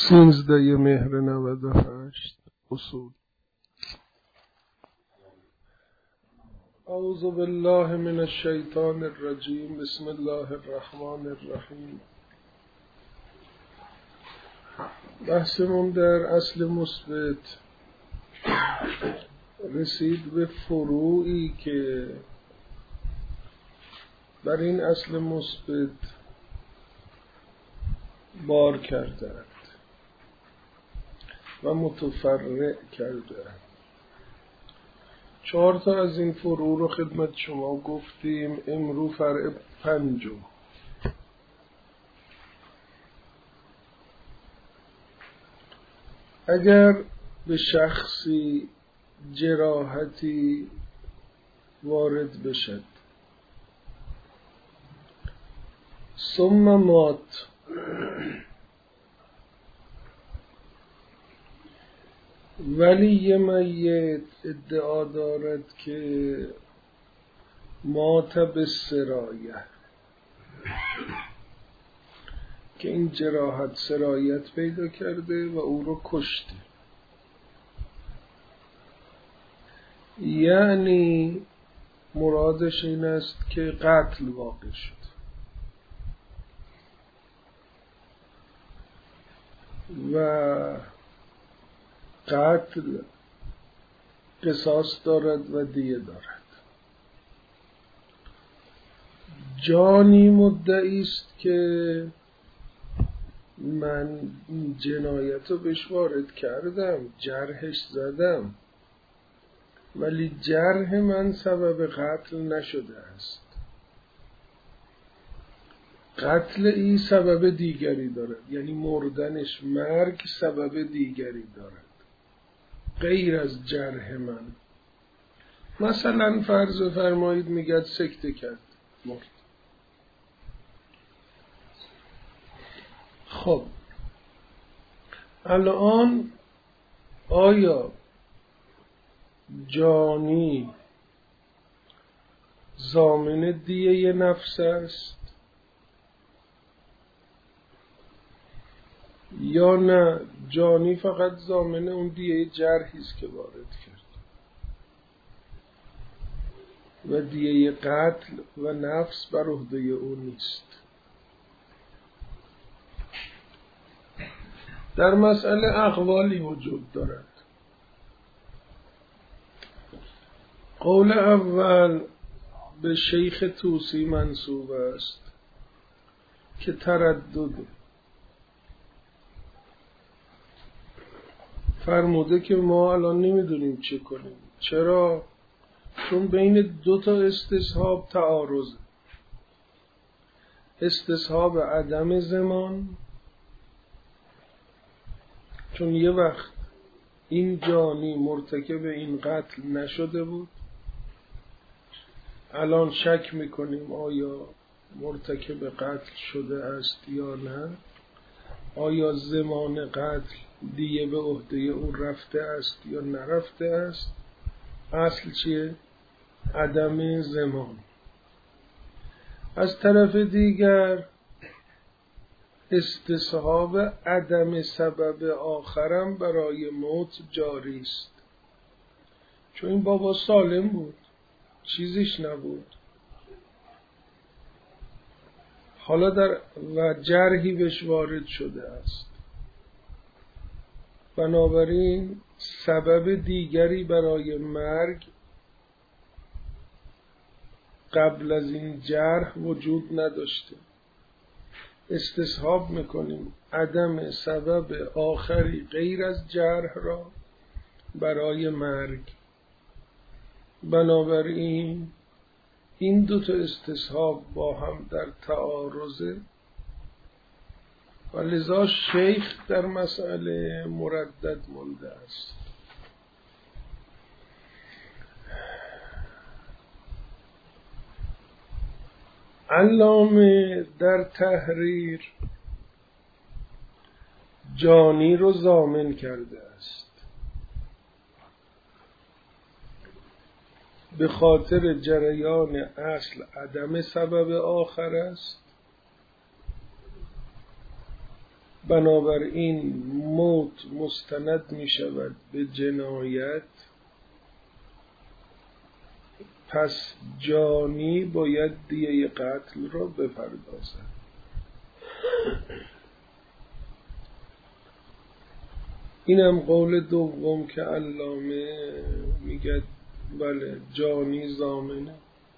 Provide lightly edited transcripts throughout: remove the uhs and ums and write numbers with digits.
13 مهر 98 اصول. اعوذ بالله من الشیطان الرجیم. بسم الله الرحمن الرحیم. بحثمون در اصل مثبت رسید به فروعی که بر این اصل مثبت بار کردند و متفرع کردند. 4 تا از این فروع رو خدمت شما گفتیم. امروز فرع 5. اگر به شخصی جراحتی وارد بشد ثم مات، ولی میت ادعا دارد که مات بالسرایه، که این جراحت سرایت پیدا کرده و او رو کشته، یعنی مرادش این است که قتل واقع شد و قتل قصاص دارد و دیه دارد. جانی مدعی است که من جنایت رو بهش وارد کردم، جرحش زدم، ولی جرح من سبب قتل نشده است. قتل این سبب دیگری دارد، یعنی مردنش، مرگ سبب دیگری دارد غیر از جرح من. مثلا فرض فرمایید میگد سکته کرد، مرد. خب الان آیا جانی ضامن دیه نفس است یا نه؟ جانی فقط ضامن اون دیه جرحی است که وارد کرد و دیه قتل و نفس بر عهده او نیست. در مسئله اقوالی وجود دارد. قول اول به شیخ طوسی منسوب است که تردد فرموده که ما الان نمیدونیم چه کنیم. چرا؟ چون بین 2 تا استصحاب تعارض، استصحاب عدم زمان، چون یه وقت این جانی مرتکب این قتل نشده بود، الان شک میکنیم آیا مرتکب قتل شده است یا نه، آیا زمان قتل دیگه به عهده اون رفته است یا نرفته است. اصل چیه؟ عدم زمان. از طرف دیگر استصحاب عدم سبب آخرم برای موت جاری است، چون این بابا سالم بود، چیزیش نبود، حالا و جرحی بهش وارد شده است. بنابراین سبب دیگری برای مرگ قبل از این جرح وجود نداشته. استصحاب میکنیم عدم سبب آخری غیر از جرح را برای مرگ. بنابراین این 2 تا استصحاب با هم در تعارضه و لذا شیخ در مسئله مردد مانده است. علامه در تحریر جانی رو ضامن کرده است به خاطر جریان اصل عدم سبب آخر است بنابراین موت مستند می شود به جنایت، پس جانی باید دیه قتل را بپردازد. اینم قول دوم که علامه میگه بله جانی ضامنه.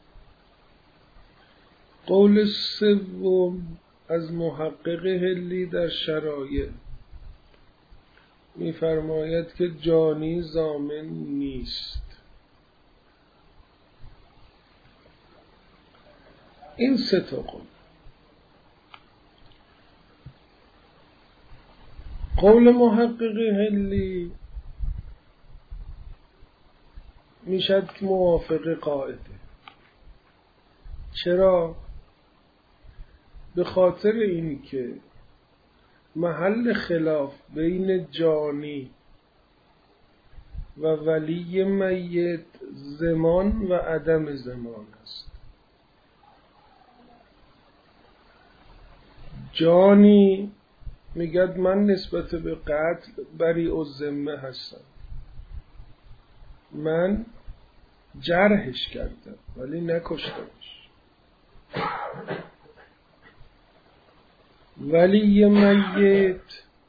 قول سوم از محقق حلی در شرایع میفرماید که جانی ضامن نیست. این سه تا قول. قول محقق حلی میشد موافق قاعده. چرا؟ به خاطر این که محل خلاف بین جانی و ولی میت زمان و عدم زمان است. جانی میگد من نسبت به قتل بریء الذمه هستم، من جرحش کردم ولی نکشتمش. ولی میت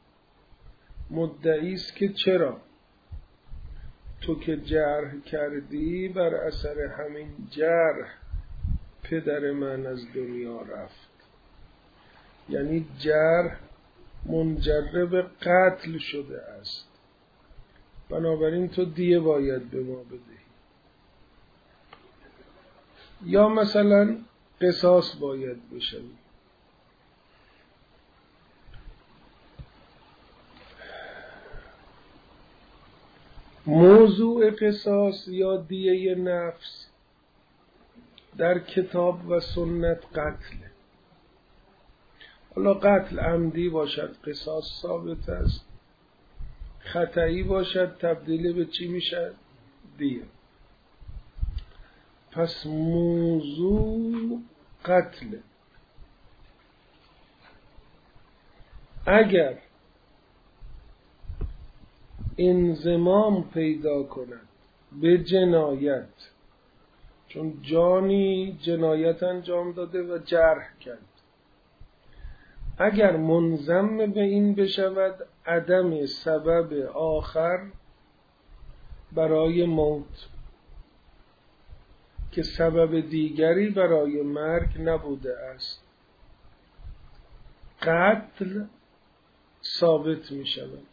مدعی است که چرا تو که جرح کردی بر اثر همین جرح پدر من از دنیا رفت، یعنی جرح منجر به قتل شده است، بنابراین تو دیه باید به ما بدهی. یا مثلا قصاص باید بشوی. موضوع قصاص یا دیه نفس در کتاب و سنت قتله. حالا قتل عمدی باشد قصاص ثابت است، خطایی باشد تبدیل به چی میشه؟ دیه. پس موضوع قتله. اگر انضمام پیدا کند به جنایت، چون جانی جنایت انجام داده و جرح کرد، اگر منضم به این بشود عدم سبب آخر برای موت که سبب دیگری برای مرگ نبوده است، قتل ثابت می شود.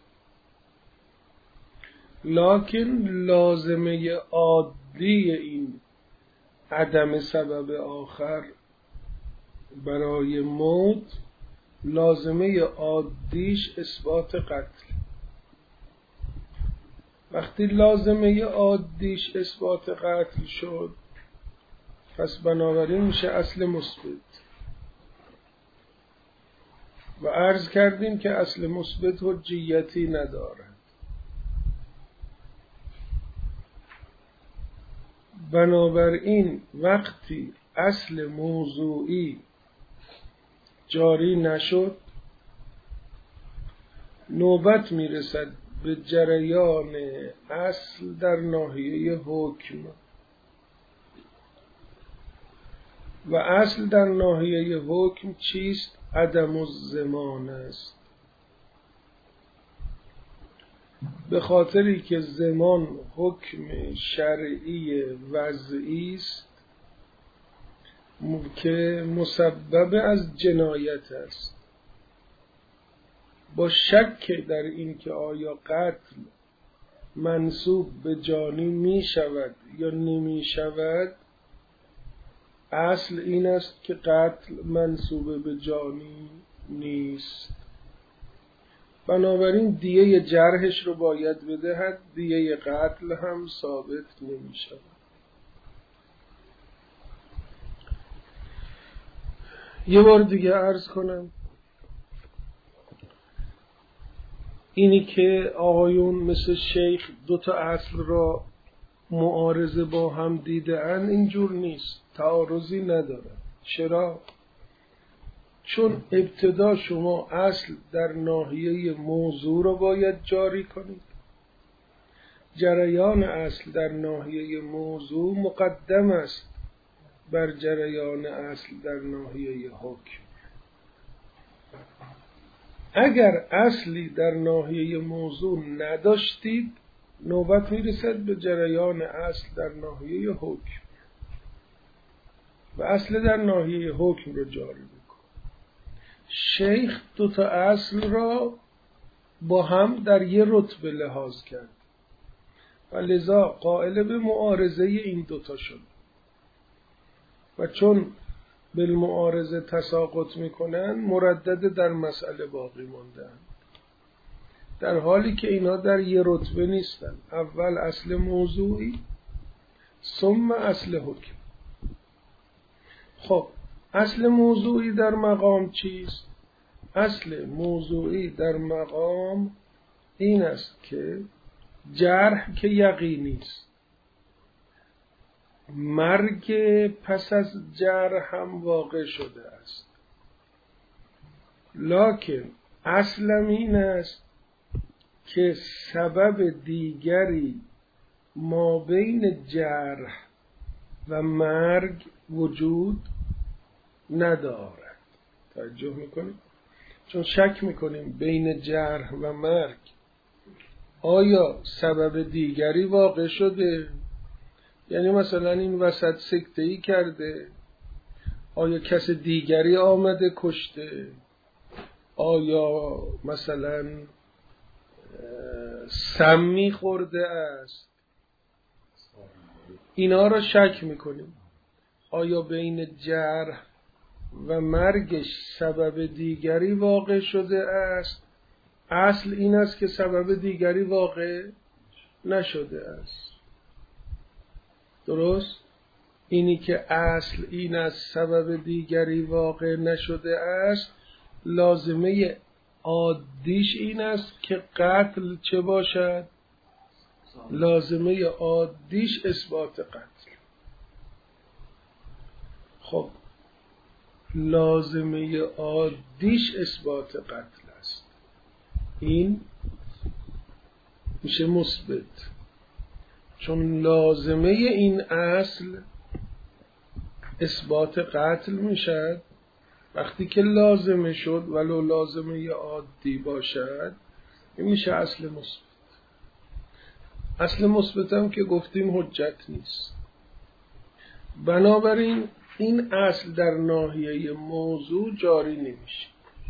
لکن لازمه عادی این عدم سبب آخر برای موت، لازمه عادیش اثبات قتل. وقتی لازمه عادیش اثبات قتل شد، پس بنابراین میشه اصل مثبت. و عرض کردیم که اصل مثبت حجیتی ندارد. بنابراین وقتی اصل موضوعی جاری نشد، نوبت میرسد به جریان اصل در ناحیه حکم و اصل در ناحیه حکم چیست؟ عدم الزمان است. به خاطری که زمان حکم شرعی وضعی است که مسبب از جنایت است. با شک در این که آیا قتل منسوب به جانی می شود یا نمی شود، اصل این است که قتل منسوب به جانی نیست. بنابراین دیه جرحش رو باید بدهد، دیه قتل هم ثابت نمی شود. یه بار دیگه عرض کنم، اینی که آقایون مثل شیخ دوتا اصل را معارضه با هم دیده اند اینجور نیست، تعارضی نداره. چرا؟ چون ابتدا شما اصل در ناحیه موضوع رو باید جاری کنید. جریان اصل در ناحیه موضوع مقدم است بر جریان اصل در ناحیه حکم. اگر اصلی در ناحیه موضوع نداشتید، نوبت میرسد به جریان اصل در ناحیه حکم و اصل در ناحیه حکم رو جاری بکن. شیخ دوتا اصل را با هم در یه رتبه لحاظ کرد و لذا قائل به معارضه این دوتا شد و چون بالمعارضه تساقط میکنن مردد در مسئله باقی ماندن، در حالی که اینا در یه رتبه نیستن. اول اصل موضوعی ثم اصل حکم. خب اصل موضوعی در مقام چیست؟ اصل موضوعی در مقام این است که جرح که یقینی است، مرگ پس از جرح هم واقع شده است، لکن اصلم این است که سبب دیگری ما بین جرح و مرگ وجود ندارد. توجه میکنیم؟ چون شک میکنیم بین جرح و مرگ آیا سبب دیگری واقع شده، یعنی مثلا این وسط سکته‌ای کرده، آیا کس دیگری آمده کشته، آیا مثلا سمی خورده است، اینا را شک میکنیم. آیا بین جرح و مرگش سبب دیگری واقع شده است؟ اصل این است که سبب دیگری واقع نشده است. درست؟ اینی که اصل این است سبب دیگری واقع نشده است، لازمه عادیش این است که قتل چه باشد؟ لازمه عادیش اثبات قتل. خب لازمه عادیش اثبات قتل است، این میشه مثبت. چون لازمه این اصل اثبات قتل میشد، وقتی که لازمه شد ولو لازمه عادی باشد این میشه اصل مثبت. اصل مثبت هم که گفتیم حجت نیست. بنابراین این اصل در ناحیه موضوع جاری نمیشه.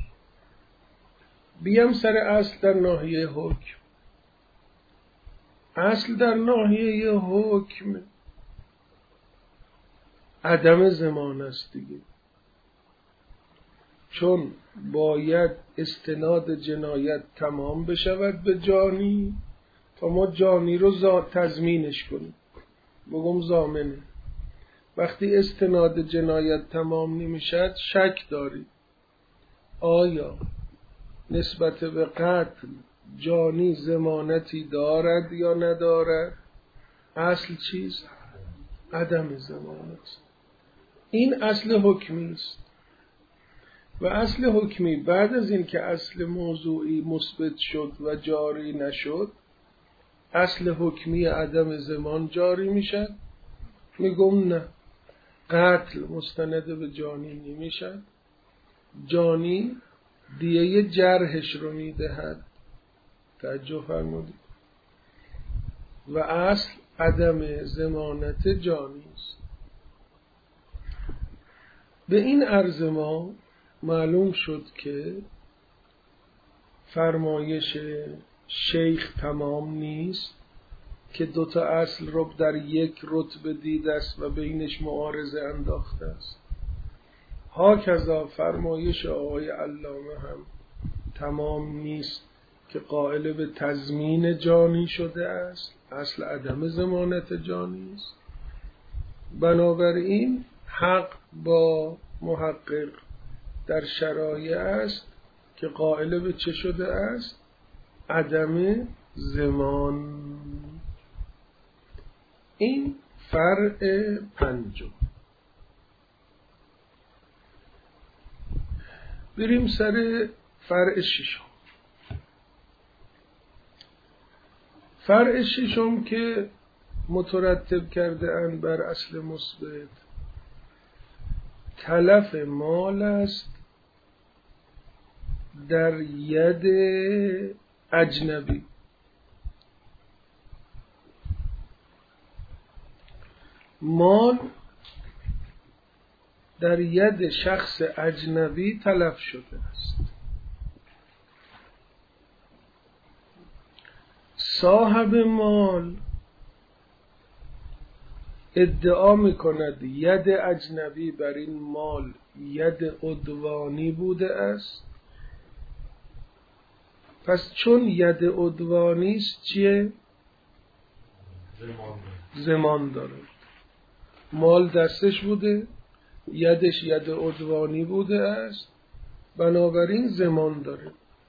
بیام سر اصل در ناحیه حکم. اصل در ناحیه حکم عدم زمان است دیگه، چون باید استناد جنایت تمام بشود به جانی تا ما جانی رو تضمینش کنیم، بگم ضامنه. وقتی استناد جنایت تمام نمیشد شک دارید آیا نسبت به قتل جانی ضمانتی دارد یا ندارد. اصل چیست؟ عدم ضمانت. این اصل حکمی است و اصل حکمی بعد از این که اصل موضوعی مثبت شد و جاری نشد، اصل حکمی عدم زمان جاری میشد. میگم نه، قتل مستند به جانی نمیشد، جانی دیه جرحش رو میدهد. توجه فرمودید؟ و اصل عدم ضمانت جانی است. به این عرض ما معلوم شد که فرمایش شیخ تمام نیست که دوتا اصل رو در یک رتبه دیده است و بینش معارضه انداخته است. هاکذا فرمایش آقای علامه هم تمام نیست که قائل به تضمین جانی شده است، اصل عدم ضمانت جانی است. بنابراین حق با محقق در شرایع است که قائل به چه شده است؟ عدم زمان. این فرع پنجم. بریم سر فرع ششم. فرع ششم که مترتب کرده اند بر اصل مثبت، تلف مال است در ید اجنبی. مال در ید شخص اجنبی تلف شده است. صاحب مال ادعا میکند ید اجنبی بر این مال ید عدوانی بوده است. پس چون ید عدوانی است چیه؟ ضمان داره. مال دستش بوده، یدش ید عدوانی بوده است، بنابراین ضمان داره.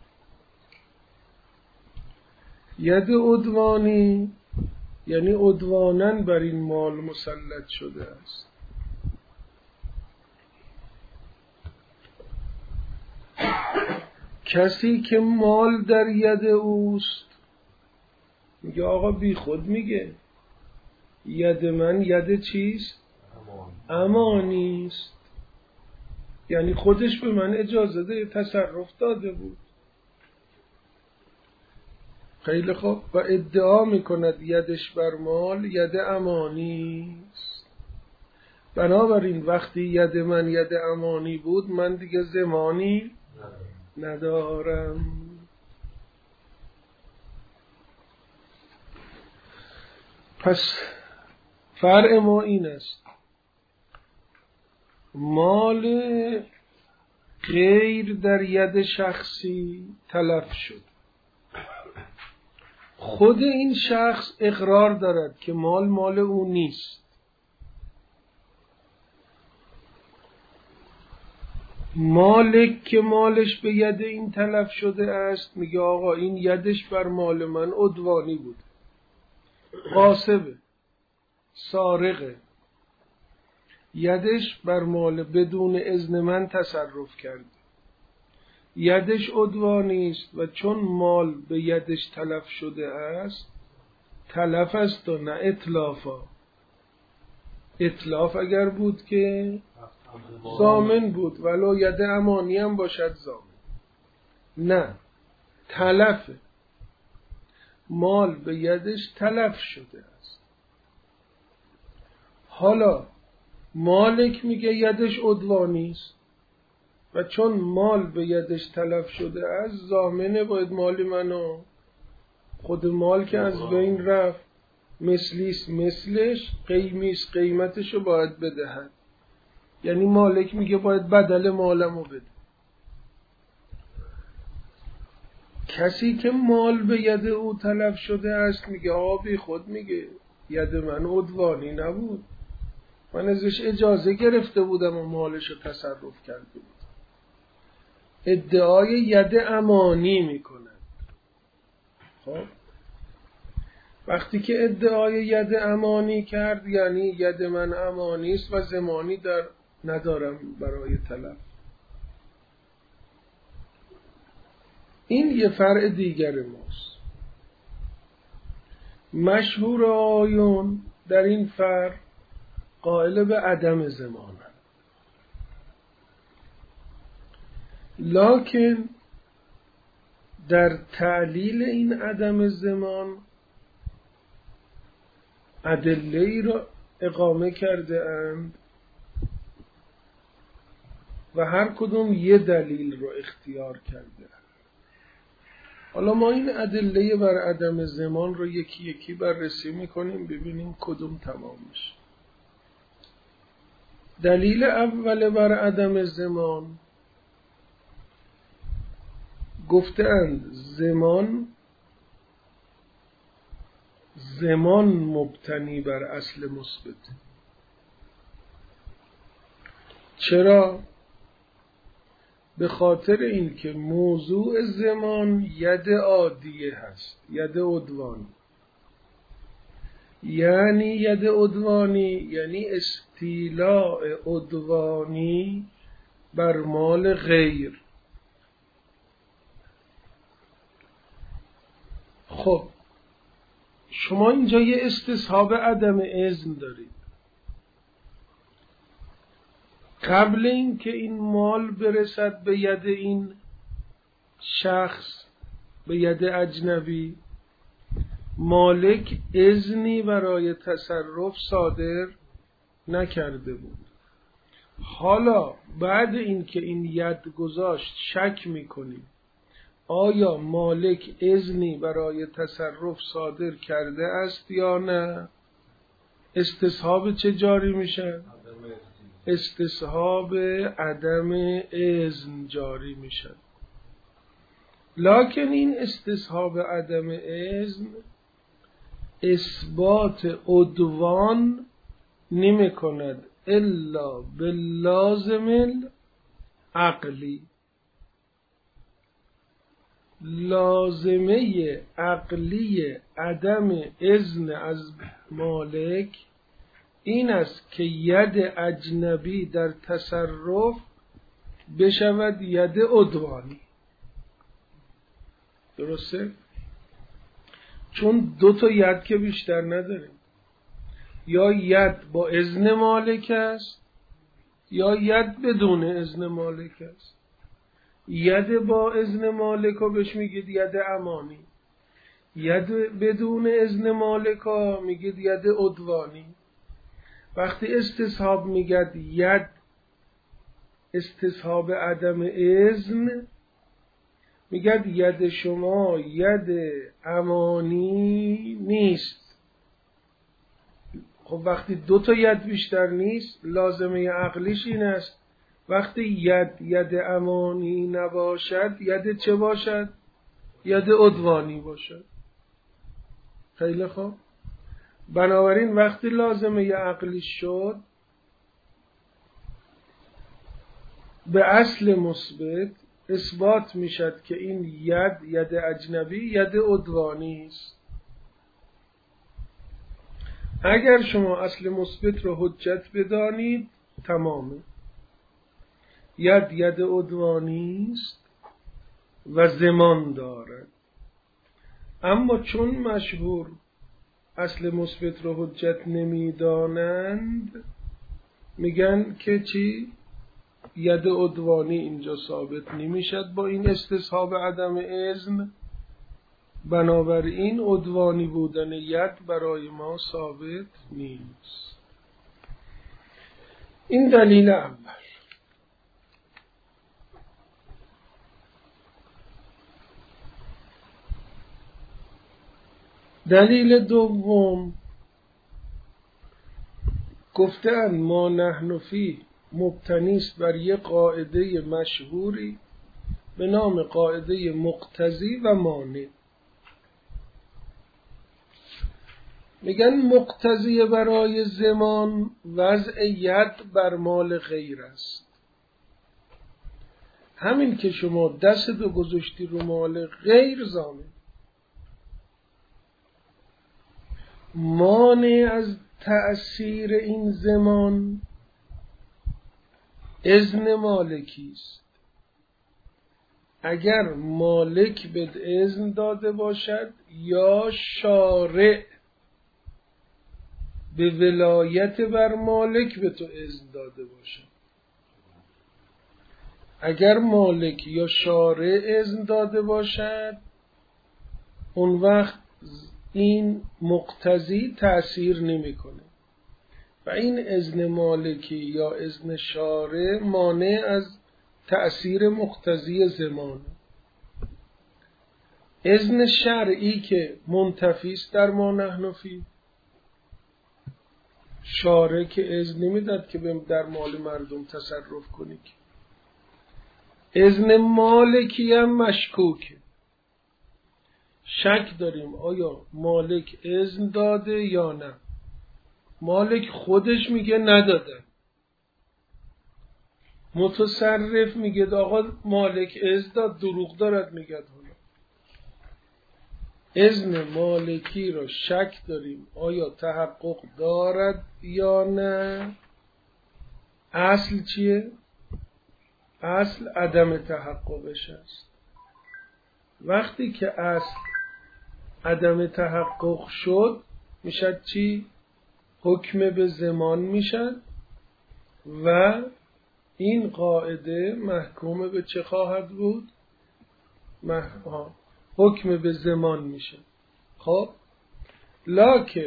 ید عدوانی یعنی عدواناً بر این مال مسلط شده است. کسی که مال در ید اوست میگه آقا بی خود میگه ید من ید چیست؟ امانی است. یعنی خودش به من اجازه ده تصرف داده بود. خیلی خوب. و ادعا میکند یدش بر مال ید امانی است. بنابراین وقتی ید من ید امانی بود من دیگه ضمانی ندارم. پس فرع ما این است: مال غیر در ید شخصی تلف شد. خود این شخص اقرار دارد که مال او نیست. مالک که مالش به ید این تلف شده است میگه آقا این یدش بر مال من عدوانی بود، غاصبه، سارقه، یدش بر مال بدون اذن من تصرف کرده، یدش عدوانی است و چون مال به یدش تلف شده است تلف است و نه اتلافا. اتلاف اگر بود که ضامن بود، ولو ید امانی هم باشد ضامن. نه، تلف، مال به یدش تلف شده است. حالا مالک میگه یدش عدوانی است و چون مال به یدش تلف شده است ضامنه، باید مال منو، خود مال که از بین رفت، مثلیست مثلش، قیمیست قیمتشو باید بدهد. یعنی مالک میگه باید بدل مالمو بده. کسی که مال به ید او تلف شده است میگه آبی خود میگه ید من عدوانی نبود، من ازش اجازه گرفته بودم و مالشو تصرف کرده بود. ادعای ید امانی میکنن. خب وقتی که ادعای ید امانی کرد یعنی ید من امانی است و ضمانی ندارم برای طلب. این یه فرع دیگر ماست. مشهور آیون در این فرع قائل به عدم ضمان، لکن در تعلیل این عدم ضمان ادله‌ای را اقامه کرده اند و هر کدوم یه دلیل رو اختیار کرده اند. حالا ما این ادله بر عدم ضمان رو یکی یکی بررسی میکنیم ببینیم کدوم تمام میشه. دلیل اول بر عدم ضمان گفتند ضمان مبتنی بر اصل مثبت. چرا؟ به خاطر این که موضوع ضمان ید عادیه هست، ید عدوانی. یعنی ید عدوانی یعنی استیلاء عدوانی بر مال غیر. خب شما اینجا یه استصحاب عدم اذن دارید. قبل این که این مال برسد به ید این شخص، به ید اجنبی، مالک اذنی برای تصرف صادر نکرده بود. حالا بعد این که این ید گذاشت شک میکنیم آیا مالک اذنی برای تصرف صادر کرده است یا نه؟ استصحاب چه جاری میشه؟ استصحاب عدم اذن جاری میشه. لکن این استصحاب عدم اذن اثبات عدوان نمی کند الا باللازم عقلی. لازمه عقلی عدم اذن از مالک این است که ید اجنبی در تصرف بشود ید عدوانی. درسته؟ چون 2 ید که بیشتر نداریم، یا ید با اذن مالک است یا ید بدون اذن مالک است. ید با اذن مالک ها بهش میگید ید امانی، ید بدون اذن مالک ها میگید ید عدوانی. وقتی استصحاب میگد ید استصحاب عدم اذن، میگد ید شما ید امانی نیست. خب وقتی 2 ید بیشتر نیست، لازمه عقلیش این است وقتی ید امانی نباشد ید چه باشد؟ ید عدوانی باشد. خیلی خوب. بنابراین وقتی لازمه عقلی شد به اصل مثبت اثبات میشد که این ید اجنبی ید عدوانی است. اگر شما اصل مثبت رو حجت بدانید تمامه. ید عدوانی است و زمان دارد. اما چون مشهور اصل مثبت رو حجت نمیدانند میگن که چی؟ ید عدوانی اینجا ثابت نمیشد با این استصحاب عدم اذن، بنابراین عدوانی بودن ید برای ما ثابت نیست. این دلیل اول. دلیل دوم، گفتن ما نحن فیه مبتنی است بر یک قاعده مشهوری به نام قاعده مقتضی و مانع. میگن مقتضی برای زمان وضع ید بر مال غیر است. همین که شما دستتو گذاشتی رو مال غیر ضامن. مانع از تأثیر این زمان اذن مالکی است. اگر مالک به اذن داده باشد یا شارع به ولایت بر مالک به تو اذن داده باشد. اگر مالک یا شارع اذن داده باشد اون وقت این مقتضی تأثیر نمیکنه و این اذن مالکی یا اذن شارع مانع از تأثیر مقتضی زمان. اذن شرعی که منتفی است در ما نحن فیه، شارع که اذن نمیداد که در مال مردم تصرف کنی. اذن مالکی هم مشکوکه، شک داریم آیا مالک اذن داده یا نه. مالک خودش میگه نداده، متصرف میگه آقا مالک اذن داد، دروغ دارد میگه. اذن مالکی رو شک داریم آیا تحقق دارد یا نه. اصل چیه؟ اصل عدم تحققش است. وقتی که اصل عدم تحقق شد میشد چی؟ حکم به زمان میشد و این قاعده محکوم به چه خواهد بود؟ حکم به زمان میشه. خب لکن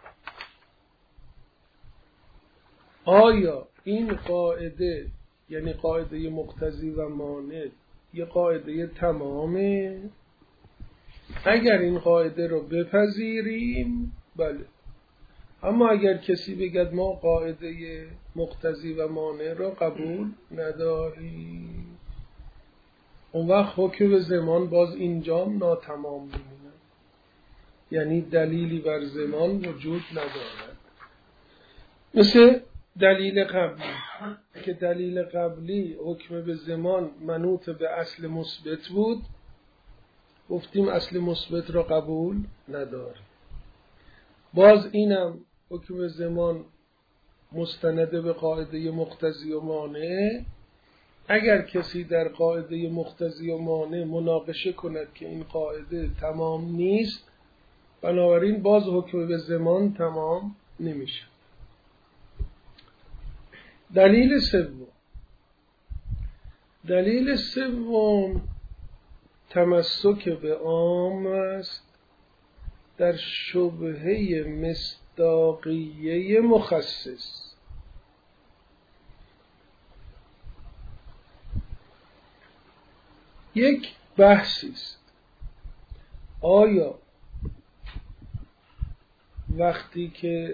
آیا این قاعده، یعنی قاعده مقتضی و مانع، یه قاعده تمامه؟ اگر این قاعده رو بپذیریم بله، اما اگر کسی بگد ما قاعده مقتضی و مانع رو قبول نداریم، اون وقت حکم به زمان باز اینجا ناتمام میمونه، یعنی دلیلی بر زمان وجود ندارد. مثل دلیل قبلی که دلیل قبلی حکم به زمان منوط به اصل مثبت بود، گفتیم اصل مثبت را قبول نداریم. باز اینم حکم به زمان مستند به قاعده مقتضی و مانع. اگر کسی در قاعده مقتضی و مانع مناقشه کند که این قاعده تمام نیست، بنابراین باز حکم به زمان تمام نمیشه. دلیل سوم تمسک به عام است در شبهه مصداقیه مخصص. یک بحثی است آیا وقتی که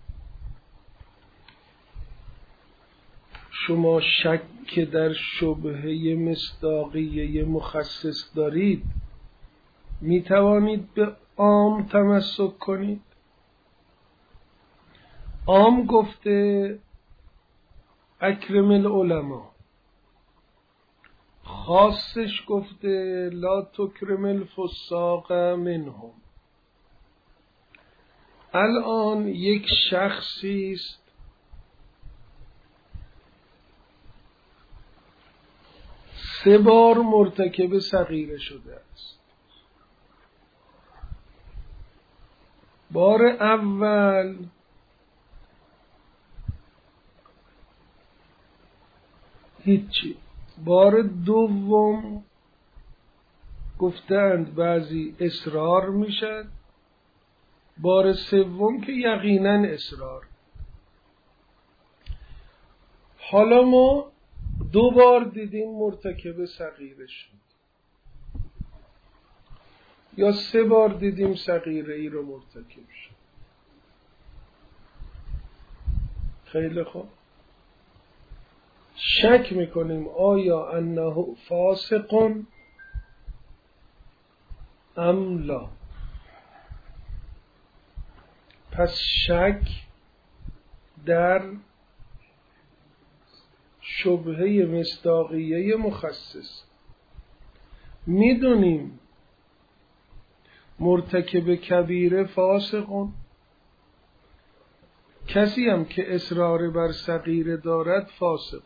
شما شک در شبهه مصداقیه مخصص دارید می توانید به عام تمسک کنید؟ عام گفته اکرم العلماء، خاصش گفته لا تکرم الفساق منهم. الان یک شخصی است سه بار مرتکب صغیره شده است. بار اول هیچی، بار دوم گفتند بعضی اصرار میشد، بار سوم که یقینا اصرار. حالا ما دو بار دیدیم مرتکب صغیره شد، یا سه بار دیدیم صغیره ای رو مرتکب شد. خیلی خوب، شک میکنیم آیا انه فاسق ام لا. پس شک در شبهه مصداقیه مخصص. میدونیم مرتکب کبیره فاسقون، کسی هم که اصرار بر صغیره دارد فاسق.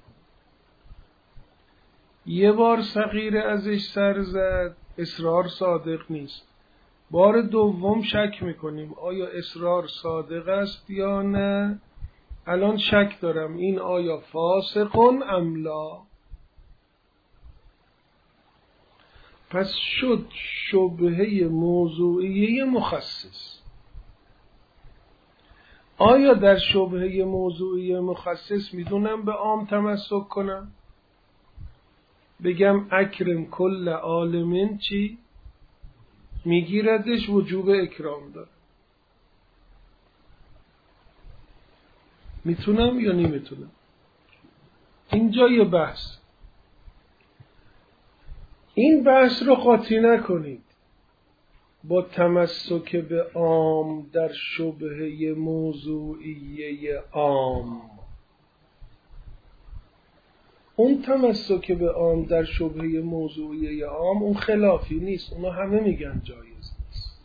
یه بار صغیره ازش سر زد، اصرار صادق نیست. بار دوم شک میکنیم آیا اصرار صادق است یا نه. الان شک دارم این آیا فاسقون ام لا. پس شد شبهه موضوعیه مخصص. آیا در شبهه موضوعیه مخصص میدونم به عام تمسک کنم؟ بگم اکرم کل عالمین چی؟ میگیردش وجوب اکرام داره. میتونم یا نمیتونم؟ اینجا یه بحث. این بحث رو قاطی نکنید با تمسک به عام در شبهه موضوعیه عام. اون تمسک به عام در شبهه موضوعیه عام اون خلافی نیست، اونا همه میگن جایز نیست.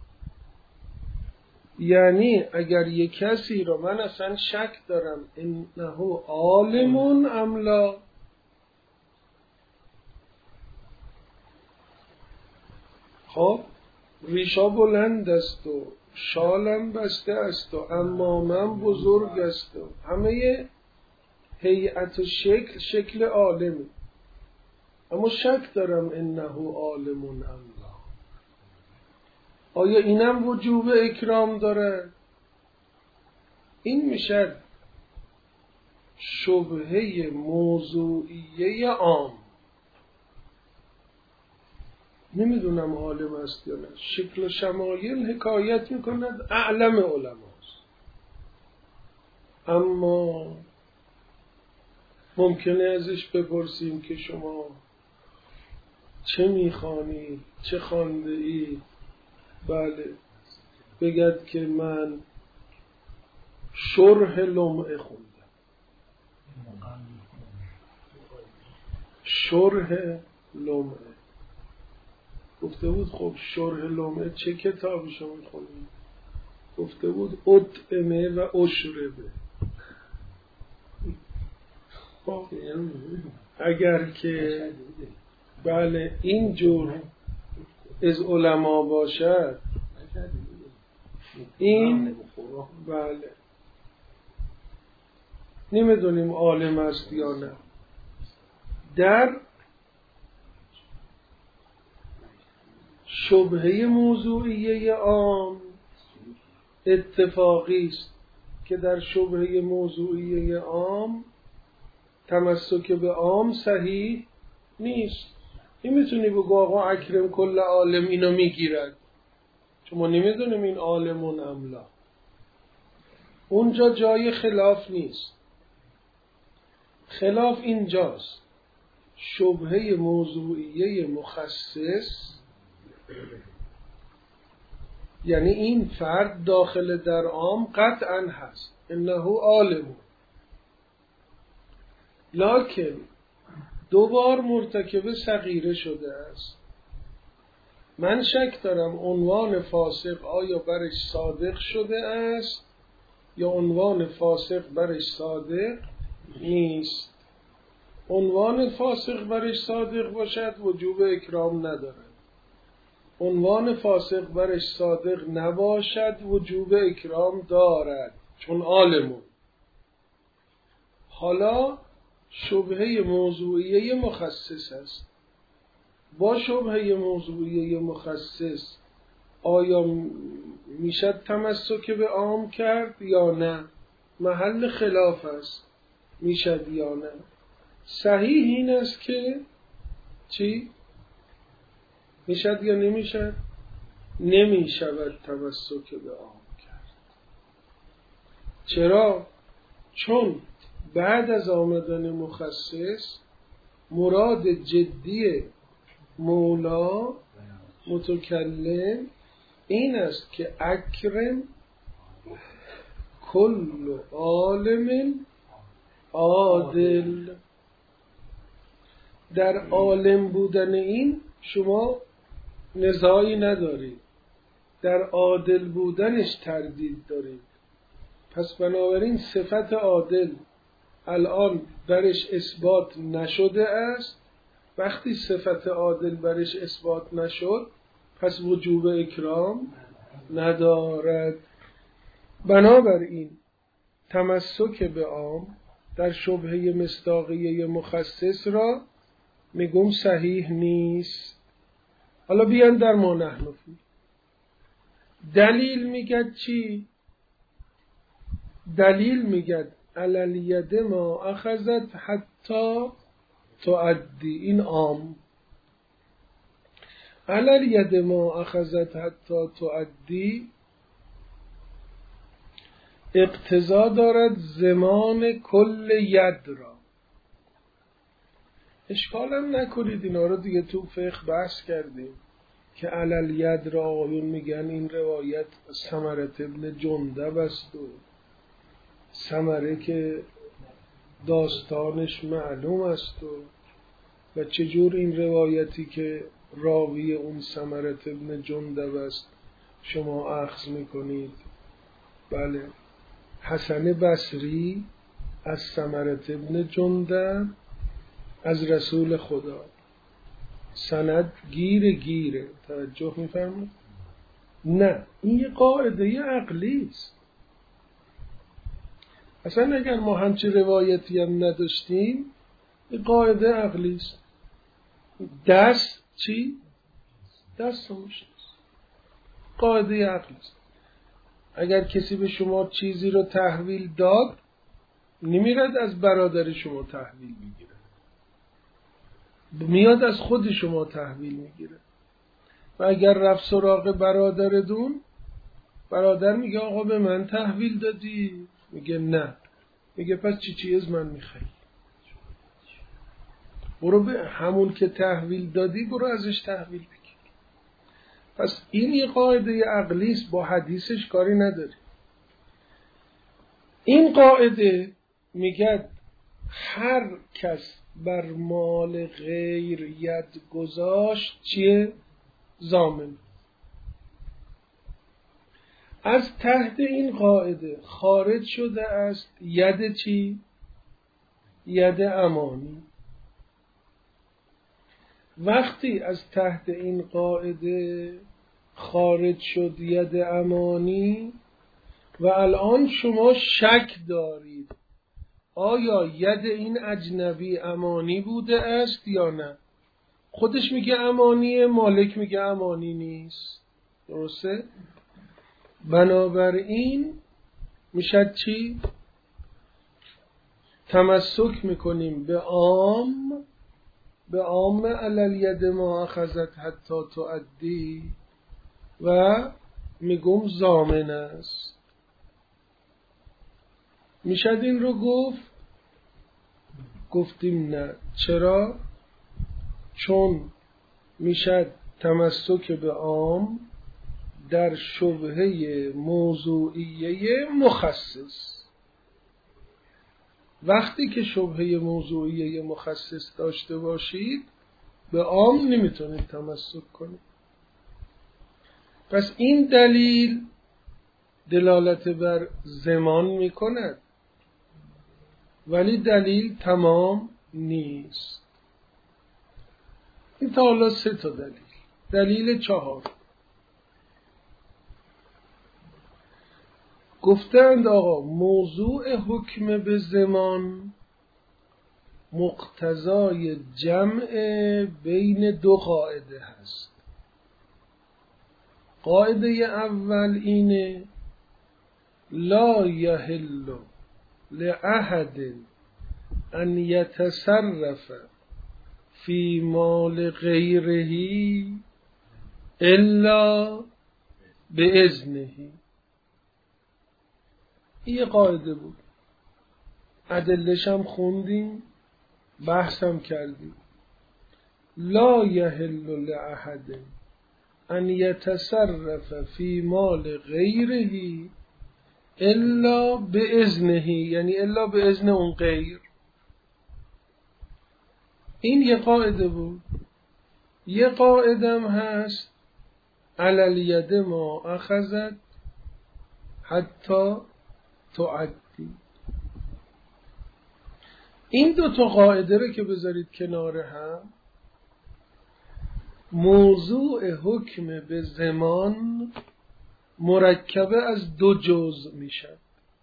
یعنی اگر یک کسی رو من اصلا شک دارم انه عالمون ام لا، خب ریشا بلند است و شالم بسته است و امامم بزرگ است و همه هیئت و شکل عالمی، اما شک دارم انه عالم الله. آیا اینم وجوب اکرام داره؟ این میشه شبهه موضوعیه عام. نمیدونم عالم است یا نه. شکل و شمایل حکایت میکند اعلم علماست، اما ممکنه ازش بپرسیم که شما چه میخوانی؟ چه خوانده ای؟ بله، بگد که من شرح لمعه خوندم. شرح لمعه گفته بود خب شرح لمعه چه کتابی شما میخونید؟ گفته بود اطعمه و اشربه. اگر که بله اینجور از علما باشد، این بله نمیدونیم عالم است یا نه. در شبهه موضوعیه عام اتفاقی است که در شبهه موضوعیه عام تمسک به عام صحیح نیست. نمیتونی بگو آقا اکرم کل عالم اینو میگیرد، چون ما نمیدونیم این عالمون املا. اونجا جای خلاف نیست. خلاف اینجاست. شبهه موضوعیه مخصص یعنی این فرد داخل در عام قطعا هست، انه عالم، لکن دوبار مرتکب صغیره شده است. من شک دارم عنوان فاسق آیا برش صادق شده است یا عنوان فاسق برش صادق نیست. عنوان فاسق برش صادق باشد وجوب اکرام ندارد. عنوان فاسق برش صادق نباشد وجوب اکرام دارد، چون عالمون. حالا شبهه موضوعیه مخصص است. با شبهه موضوعیه مخصص آیا میشد تمسک به عام کرد یا نه؟ محل خلاف است، میشد یا نه. صحیح این است که چی؟ میشد یا نمیشد؟ نمیشود تمسک به عام کرد. چرا؟ چون بعد از آمدن مخصص مراد جدی مولا متکلم این است که اکرم کل عالم عادل. در عالم بودن این شما نزاعی ندارید، در عادل بودنش تردید دارید. پس بنابراین صفت عادل الان برش اثبات نشده است. وقتی صفت عادل برش اثبات نشد پس وجوب اکرام ندارد. بنابراین تمسک به عام در شبهه مصداقیه مخصص را میگم صحیح نیست. حالا بیان در ما نحن فی. دلیل میگد چی؟ دلیل میگد علل ید ما اخذت حتی تعدی. این عام. علل ید ما اخذت حتی تعدی اقتضا دارد زمان کل ید را. اشکالم نکنید، اینا رو دیگه تو فقه بحث کردیم که علل ید را آقایون میگن این روایت ثمرت ابن جندب است و ثمره که داستانش معلوم است و چجور این روایتی که راوی اون ثمرت ابن جندب است شما اخذ میکنید. بله، حسن بصری از ثمرت ابن جندب از رسول خدا، سند گیره توجه میفرمایید. نه، این یه قاعده عقلی است. اصلا اگر ما همچی روایتی هم نداشتیم، این قاعده عقلی است. دست چی؟ دست مشت است. قاعده عقلی است. اگر کسی به شما چیزی رو تحویل داد، نمیرد از برادر شما تحویل میگیره، میاد از خود شما تحویل میگیره. و اگر رفت سراغ برادرتون، برادر میگه آقا به من تحویل دادی؟ میگه نه. میگه پس چی چیز من میخوای؟ برو به همون که تحویل دادی برو ازش تحویل بگیر. پس این یه قاعده عقلی است، با حدیثش کاری نداری. این قاعده میگه هر کس بر مال غیر ید گذاشت چیه؟ ضامن. از تحت این قاعده خارج شده است ید چی؟ ید امانی. وقتی از تحت این قاعده خارج شد ید امانی و الان شما شک دارید آیا ید این اجنبی امانی بوده است یا نه، خودش میگه امانیه، مالک میگه امانی نیست، درسته؟ بنابراین میشد چی؟ تمسک میکنیم به عام علل ید ما اخذت حتی تؤدی و میگم ضامن است. میشد این رو گفتیم نه. چرا؟ چون میشد تمسک به عام در شبهه موضوعیه مخصص. وقتی که شبهه موضوعیه مخصص داشته باشید به عام نمیتونید تمسک کنید. پس این دلیل دلالت بر زمان میکند ولی دلیل تمام نیست. این تا حالا 3 دلیل. دلیل 4 گفتند آقا موضوع حکم به زمان مقتضای جمع بین 2 قاعده هست. قاعده اول اینه لا یحل لأحد ان یتصرف فی مال غیره الا باذنه. این قاعده بود، ادلش هم خوندیم، بحثم کردیم. لا یحل لأحد ان یتصرف فی مال غیره الا باذنه، یعنی الا باذن اون غیر. این یه قاعده بود. یه قاعده هم هست علل ید ما اخذت حتی تعدی. این 2 قاعده رو که بذارید کنار هم، موضوع حکم به زمان مرکبه از 2 جزء میشد.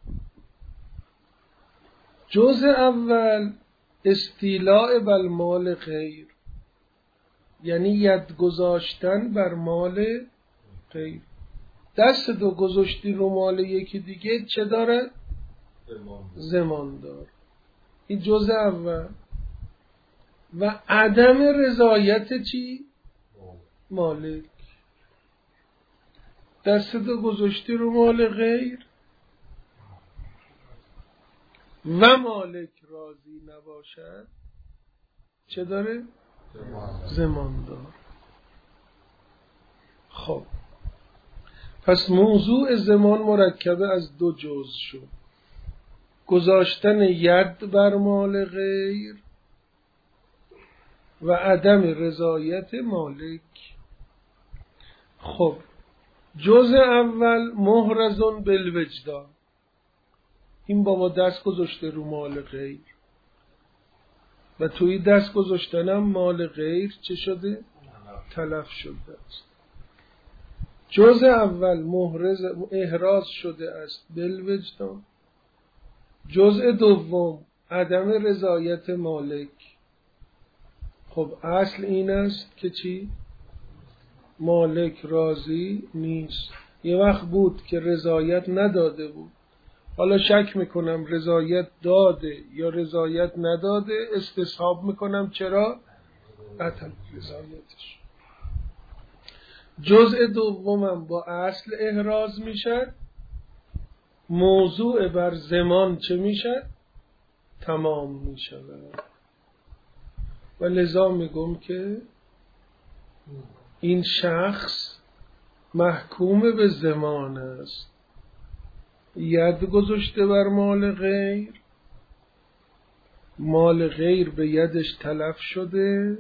جزء اول استیلاء بر مال غیر، یعنی ید گذاشتن بر مال غیر. دست 2 گذاشتی رو مال یکی دیگه چه داره؟ زمان داره. این جزء اول. و عدم رضایت چی؟ مالک. دست 2 گذاشتی رو مال غیر و مالک راضی نباشد چه داره؟ زمان داره. خب پس موضوع زمان مرکبه از 2 جزء شد، گذاشتن ید بر مال غیر و عدم رضایت مالک. خب جزء اول محرزون بالوجدان، این بابا دست گذاشته رو مال غیر و توی دست گذاشتنم مال غیر چه شده؟ تلف شده است. جزء اول احراز شده است بالوجدان. جزء دوم عدم رضایت مالک. خب اصل این است که چی؟ مالک راضی نیست. یه وقت بود که رضایت نداده بود، حالا شک میکنم رضایت داده یا رضایت نداده، استصحاب میکنم چرا؟ عدم رضایتش. جزء دومم با اصل احراز میشه، موضوع بر زمان چه میشه؟ تمام میشه. و لذا میگم که این شخص محکوم به زمان است، ید گذاشته بر مال غیر، مال غیر به یدش تلف شده،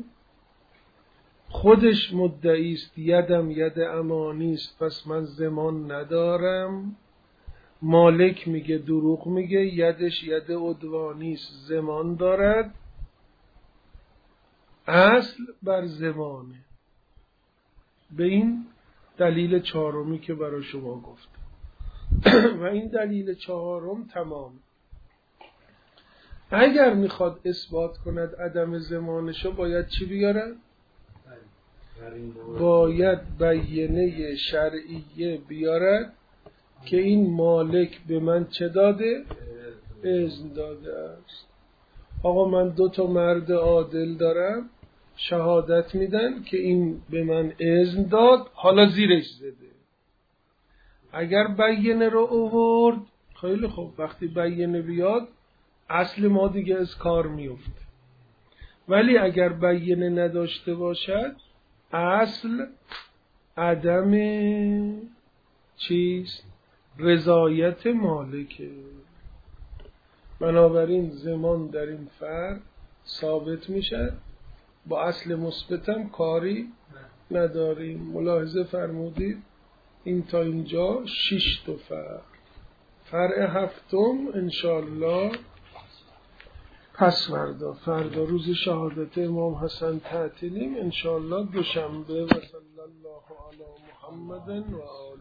خودش مدعی است یدم ید امانی است پس من زمان ندارم، مالک میگه دروغ میگه یدش ید عدوانی است زمان دارد. اصل بر زمانه. به این دلیل چهارمی که برای شما گفتم و این دلیل چهارم تمام. اگر میخواد اثبات کند عدم زمانشو باید چی بیارد؟ باید بینه شرعیه بیارد که این مالک به من چه داده؟ اذن داده است. آقا من 2 مرد عادل دارم، شهادت میدن که این به من اذن داد، حالا زیرش زده. اگر بینه رو آورد خیلی خوب، وقتی بینه بیاد اصل ما دیگه از کار میفته. ولی اگر بینه نداشته باشد اصل عدم چیست؟ رضایت مالکه. بنابراین زمان در این فرق ثابت میشه، با اصل مثبتم کاری نداریم. ملاحظه فرمودید این تا اینجا 6 فرع. فرع هفتم انشاءالله پس فردا روز شهادت امام حسن تعطیلیم، انشاءالله دوشنبه. و صلی الله علی محمد و آله.